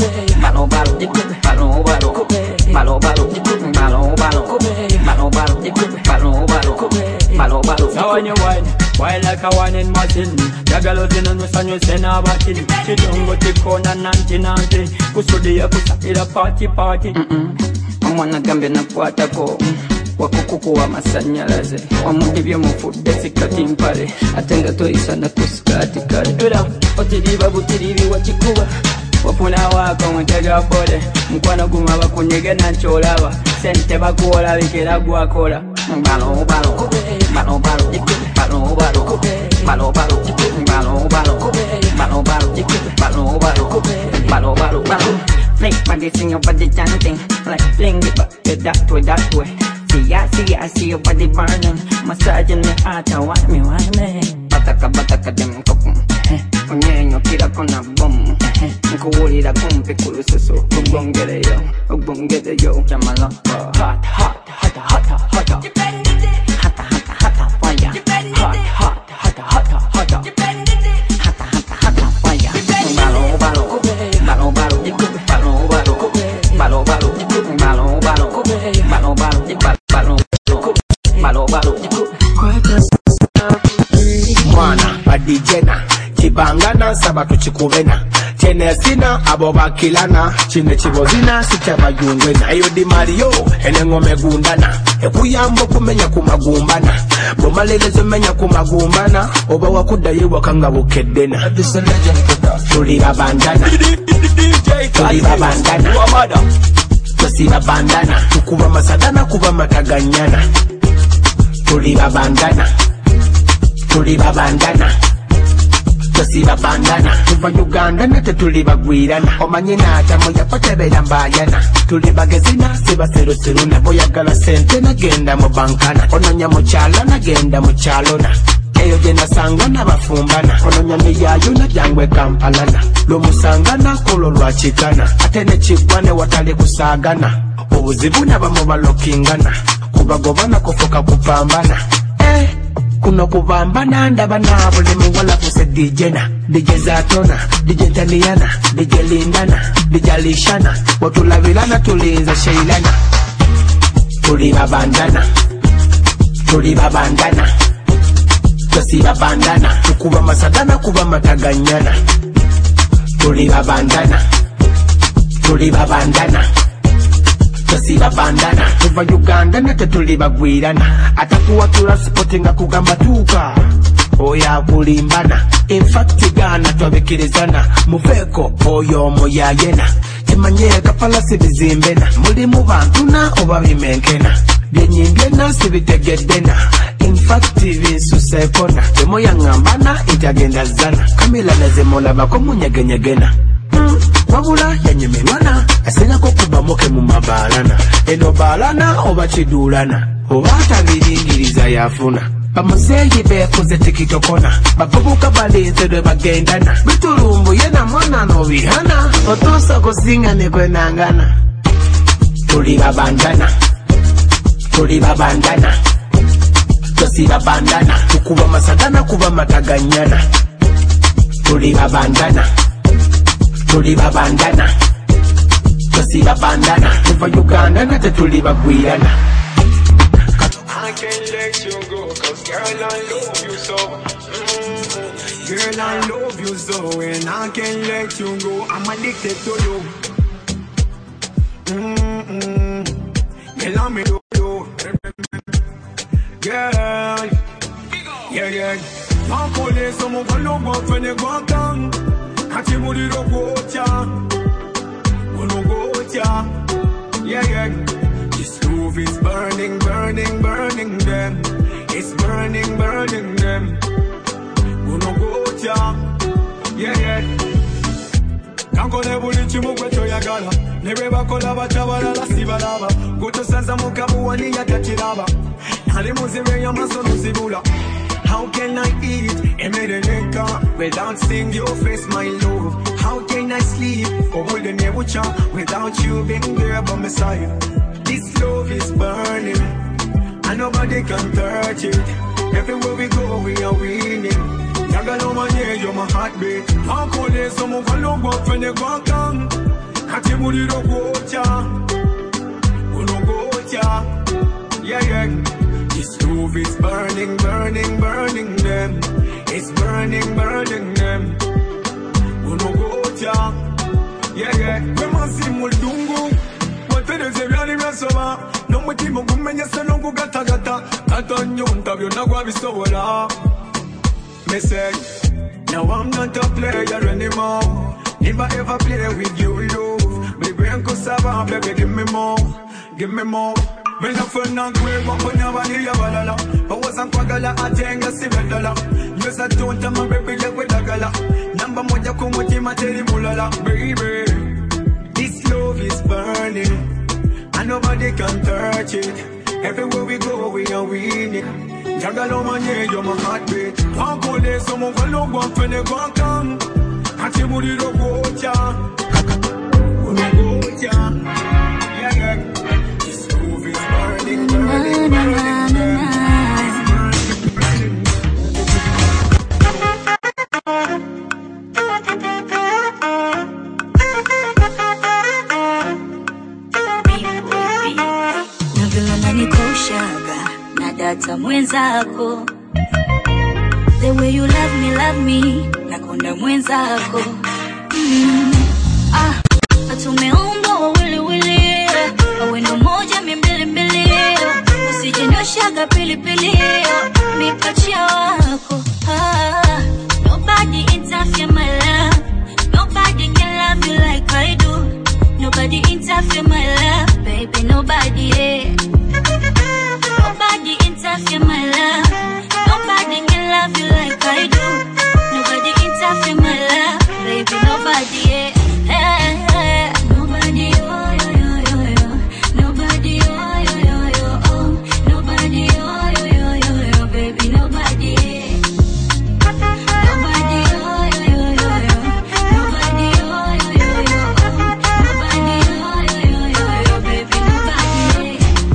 Now when you wine like a wine in Martin. Jagalozin and Musanyo Sena Batin. She don't go to corner nanti. Kusudi kusakira party. Mwana gambe na kwatako. Wakukuku wa masanyalaze. Wamudibyo mufude sikati mpale. Atenga toisa na kuskati kare. Ura, otiriba butiribi wachikuba. Wapuna wako mwetega bode. Mkwano guma bakunyege na ncholaba. Sente bakuola bikira guakola. Balo. Play body sing your body chanting. Like fling it back that way. See your body burning. Massaging me heart, want me. Bataka dem kokum. Onyenyo kira kona bom. Nkuwulira kumpi kulususu. Ogongere yo. Chamalapa. Hot. hotter, hotter, hotter. Hotter, hotter, hotter fire. Hot, hot, hotter, hotter, hotter. Hotter, hotter, hotter fire. Balo, balo, balo, balo, balo, balo, balo, balo, balo, balo, balo, balo, balo, balo. Mwana badijena kibangana saba tuchikuvena tenesina abo bakilana chine chibozina sichabayungwena eyo di Mario enengome gundana ekuyambo kumenya kumagumbana bomalelezo menya kumagumbana oba wakuda yewa kanga bukedena tulira bandana tulira bandana tusira bandana tukuba masadana kuba mataganyana tulira bandana tulira bandana tusira bandana tuva Uganda nate tuliba gwirana omanye natamu yapotebera mbayana tuliba gezina siba serusiru naboyagala sente nagenda mu bankana ononya mukyala nagenda mu kyalona eyo gye nasangana bafumbana ononya miyayo najangwe kampalana lwomusangana kolo lwakikana ate nekiggwa ne watali kusaagana obuzibu nabamu balokingana kubagobana kufuka kupambana kuno kubambana ndaba na buli muwala kuse dijena DJ Zatona, DJ Taniana, DJ Lindana, DJ Lishana watulabirana tulinza sheilana tuliba bandana tuliba bandana tusiba bandana tukuba masadana kuba mataganyana tuliba bandana tuliba bandana tusiba bandana tuva Uganda nate tuliba gwirana atakuwa tulasportinga kugamba tuka oya kulimbana in fact gana twabikirizana muveko oyo moyayena kimanye kapala sibizimbena muli mu bantu na oba bimenkena byenyimbena sibitegedena in fact binsusekona temoya ngambana itagenda zana kamila nazemola bako munyegenyegena wabula yanyemelwana asenako kuba moke mu mabalana eno balana oba kidulana oba tabiringiriza yafuna bamuzeyi bekoze tikitokona bavubuka balinze lwe bagendana bitulumbu yena mwana nobihana otuusa kusinga nekwenangana tuliba bandana tuliba bandana tusiba bandana tukuba masadana kuba mataganyana tuliba bandana tuliba bandana tusiba bandana tuva Uganda nate tuliba gwirana I can't let you go, cause girl I love you so. Girl I love you so, and I can't let you go. I'm addicted to you. Girl I'm in you. Girl, yeah. I'll call you someone who love you when you go down. I can't move you to go to yeah. This love is burning, burning, burning them. It's burning, burning them. Gonna go yeah. Can't go there, bullet you move to your gala. Never back la sibalaba. Go to Sansa Mukabuani Yatiraba. Halimuzi ya masono sibula. How can I eat a mereneka without seeing your face, my love? How can I sleep or hold a nebucha without you being there by my side? This love is burning, and nobody can touch it. Everywhere we go, we are winning. Yagalo manye, you're my heartbeat. How could there's someone who love up when you go down? Hati muri ro gocha, uno gocha, yeah. This love is burning, burning, burning them. It's burning, burning them. Uno gocha, yeah. We must see muldungu. Tereze byali byasoba n'omutima gumenyese n'okugatagata katonyunta byonna gwabisobola message. Now I'm not a player anymore. Never ever play with you, love. Baby, Uncle Saba, baby, give me more. When I feel not great, but when I want you, balala. But was I'm kwagala, I think I see $7. Yes, I don't tell my baby, like with a gala. Number moja kumutima teri mulala, baby. This love is burning. And nobody can touch it. Everywhere we go, we are winning. Jagalo manye, you're my heartbeat. Can't call it someone who love up when you go down. Hati muri ro gocha, uno gocha, yeah. This love is burning, burning. hata mwenzako. The way you love me, nakonda mwenzako. Tumeumbwa wawili, wawendo moja mbili, usijenyoshaga pilipili, mipachia wako. Nobody interfere my love, nobody can love you like I do. Nobody interfere my love, baby, nobody, yeah. Nobody interfere my love, nobody can love you like I do. Nobody interfere my love, baby, nobody, yeah. Nobody, oh, yo, yo, yo, yo. Nobody, oh, yo, yo, yo, oh. Nobody, oh, yo, yo, yo, yo, baby, nobody, yeah. Nobody, oh, yo, yo, yo, yo. Nobody, oh, yo, yo, yo, oh. Nobody, oh, yo, yo, yo, yo, baby, nobody,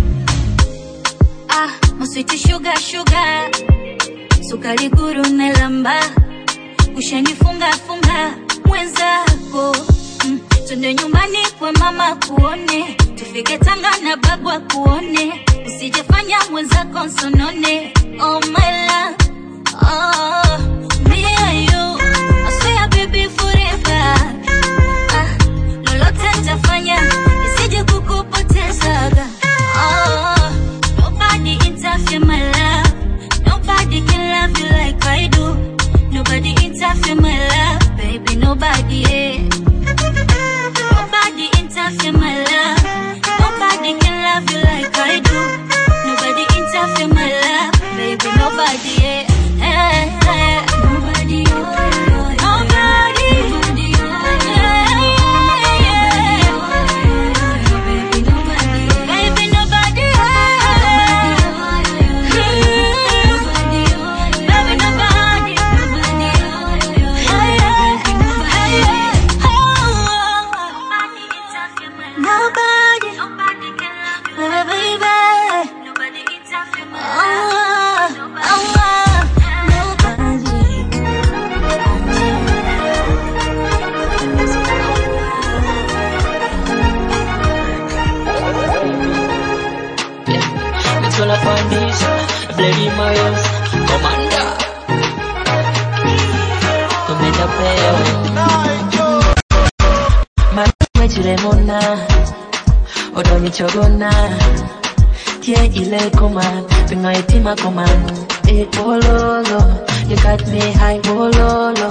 yeah. Muswiti sugar, sukari guru melamba, ushanifunga mwenzako. Tunde nyumbani kwa mama kuone, tufike Tanga na bagwa kuone, usijefanya mwenzako sonone. Oh my love, oh me and you, I swear baby forever. Lolote nitafanya isije kukupotezaga. Nobody interfere my love, nobody can love you like I do. Nobody interfere my love, baby, nobody, yeah. Nobody interfere my love, nobody can love you like I do. Nobody interfere my love, baby, nobody, yeah. Nobody, oh, oh, oh, nobody, nobody, oh, yeah, yeah, yeah. Baby, nobody, baby, nobody, yeah. Baby, nobody, nobody, nobody can love you, baby. Nobody interfere my love. It's all up on this, Bloody Miles, Commander. To make a prayer. My Chiremona, Odoni Chogona, Tia Ile Command, Pinaitima Command, Bololo, you got me high, Bololo,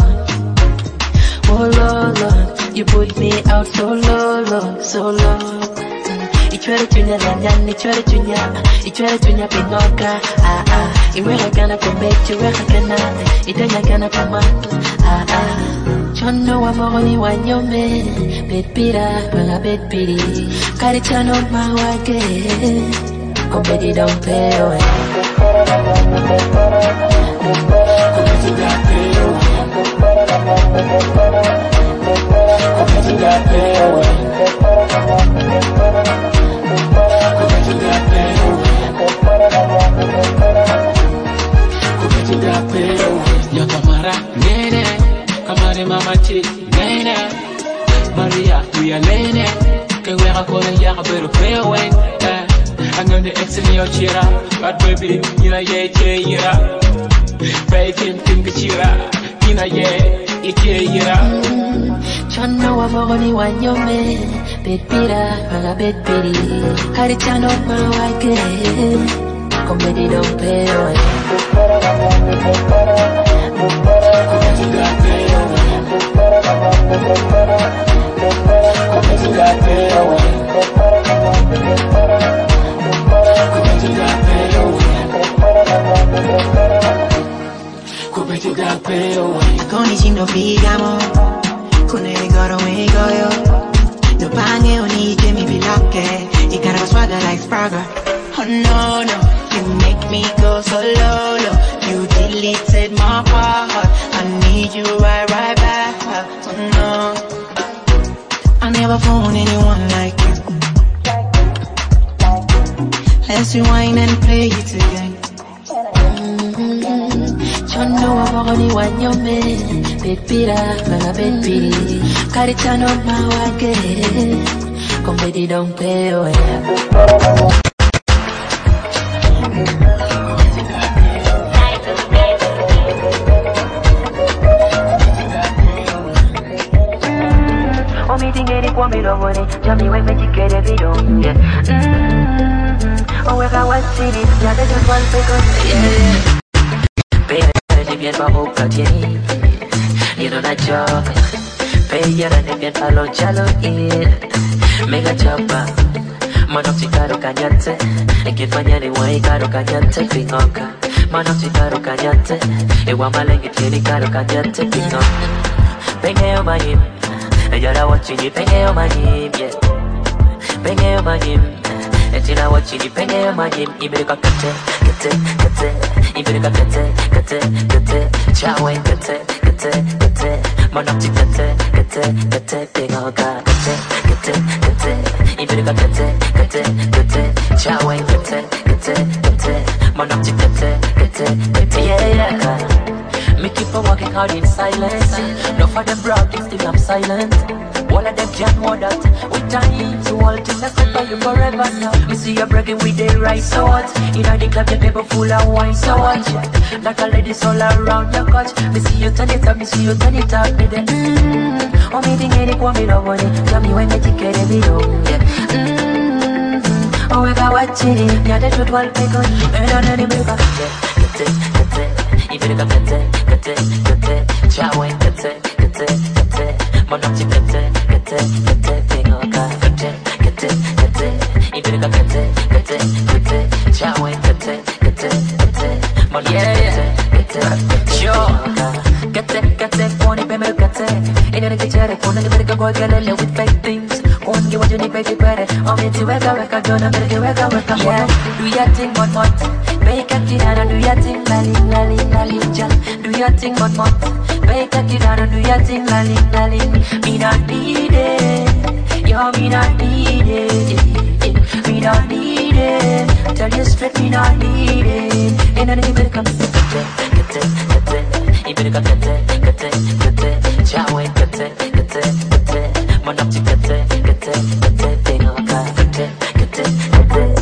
Bololo, you put me out so low. Ichwele tunya zanyan, ichwele tunya pinoka, iweka kana kumbechu, iweka kana, itonya kana kama, chono wa moroni wa nyome, bedpira, wala bedpiri, karichano mawake, kompedi don't pay away. Kompedi don't pay away. Yo kamara nene, kamare mama chi nene, Maria we are nene, ke we are calling ya better pay away. I'm gonna extend your chira, but baby you know yeah, bacon think chira, you know yeah, Chono wa moroni wa nyome, bedpira, wala bedpiri, karichano mawake, kompedi don't pay away. Akonichi no bigamo, kune goro we goyo. No pange onike mi bilake, you got a swagger like Spragger. Oh no, you make me go so low. You deleted my heart, I need you right back. Oh no, I never found anyone like you. Let's rewind and play it again. Chono wa moroni wa nyome, bedpira, wala bedpiri, karichano mawake, kompedi don't pay away. kwa milomoni Jami we mejikere video yeah. Oh we got one city yeah they just one second yeah Pay de bien pa hoka tieni You know that job Pay de bien pa lo chalo Mega chapa Manoxi caro cañate Ekifanya ni wai caro cañate Pingoka Manoxi caro cañate Ewa malengi tieni caro cañate Pingoka Pengeo mayim Ejara wachini pengeo mayim yeah Pengeo mayim Ejina wachini pengeo mayim Imerika kate Imerika kate Chawe kate Manoxi kate Pingoka kate Imerika kate Chawe kate Manoxi kate yeah Me keep on walking hard in silence No for them bragging, still I'm silent All of them can't know that With time, so all things I stand by you forever now Me see you bragging with the right, so what? In the club, the table full of wine, so what? Like a ladies all around your couch Me see you turn it up, me see you turn it up Me then, oh me think any kwa me love money Tell me when me take care of you, yeah Oh we got watching it, yeah the truth will pick on And on any break up, Imerika kate Chawe kate Manoxi kate Pingoka kate Imerika kate Chawe kate Manoxi kate Sure Kate Kone pemel kate Inene kichere Kone nimerika kwa kelele with fake things Kone kiwa juni peki pere Omiti weka Jona merke weka Yeah, do your thing mon Make a kid out do your thing, lali, just do your thing, mon. Make a kid out do your thing, lali. Me not need it, yo, me not need it, me not need it. Tell you straight, me not need it. Ain't nothing better come kate, chawe kate, Manoxi kate, Pingoka kate.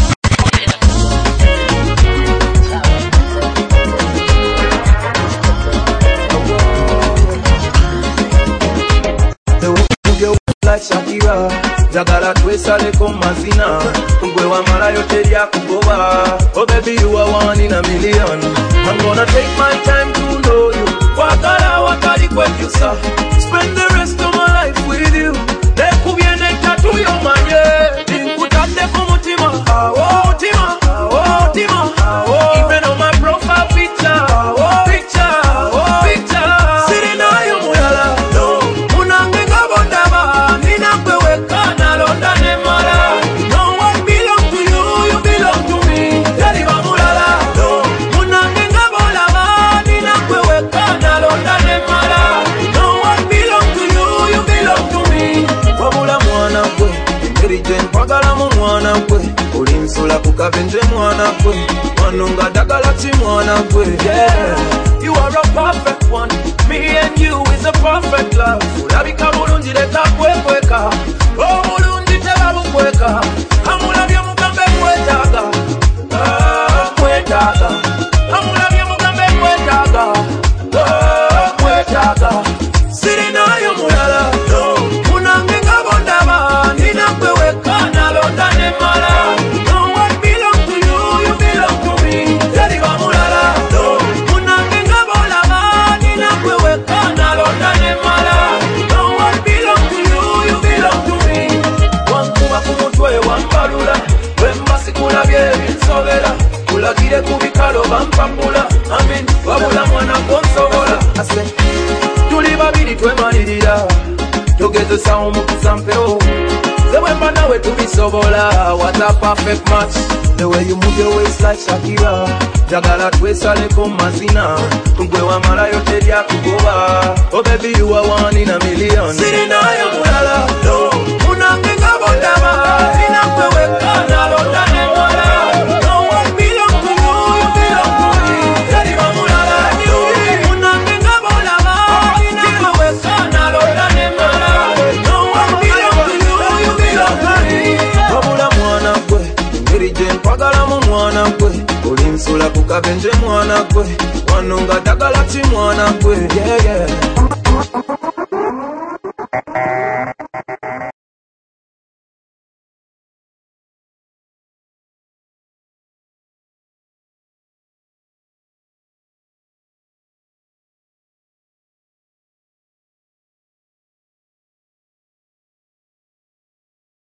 Like Shakira, Jagala twesale komazina Ngwe wa mara yote ya kugoba Oh baby you are one in a million I'm gonna take my time to know you Wakala wakali kwetu sa Spend the rest of my life with you Neku viene tatu yo manye Ninkutande kumutima Mutima Even on my profile picture Sitting na yo muyala Munange ngabondaba Nina kweweka na londa nemala No one belong to you, you belong to me Yaliba mulala Munange ngabolaba Nina kweweka na londa nemala No one belong to you, you belong to me Wabula mwana kwe Intelligent pagala mu mwana kwe Ulinsula kukabenje mwana kwe Wanunga dagala chi mwana kwe Yeah, you are a perfect one Me and you is a perfect love Ulabika bulungi leta kwekweka Oh bulungi teba bukweka Amulabye mugambe kwetaga Kwetaga Amulabye mugambe kwetaga Kwetaga Siri nayo mulala Munange ngabondaba Nina kweweka na londa nemala No one belong to you, you belong to me Yaliba mulala Munange ngabolaba Nina kweweka na londa nemala No one belong to you, you belong to me Wankuba kumutwe wambalula Wembasi kulabye binsobera Kulagire kubikalo bampapula Amin, wabula mwana konsobola Tuli babiri twemalirira Tugezesa omukisa mpero Zewemba nawe tubisobola What a perfect match The way you move your waist like Shakira Jagala twesale komazina Ngwe wa mara yote ya kugoba Oh baby you are one in a million Siri nayo mulala Munange ngabondaba Nina kweweka na londa nemala No one belong to you, you belong to me Yaliba mulala Munange ngabondaba Nina kweweka na londa nemala No one belong to you, you belong to me Wabula mwana kwe Intelligent pagala mu mwana kwe Ulinsula kukabenje mwana kwe Wanunga dagala chi mwana kwe Yeah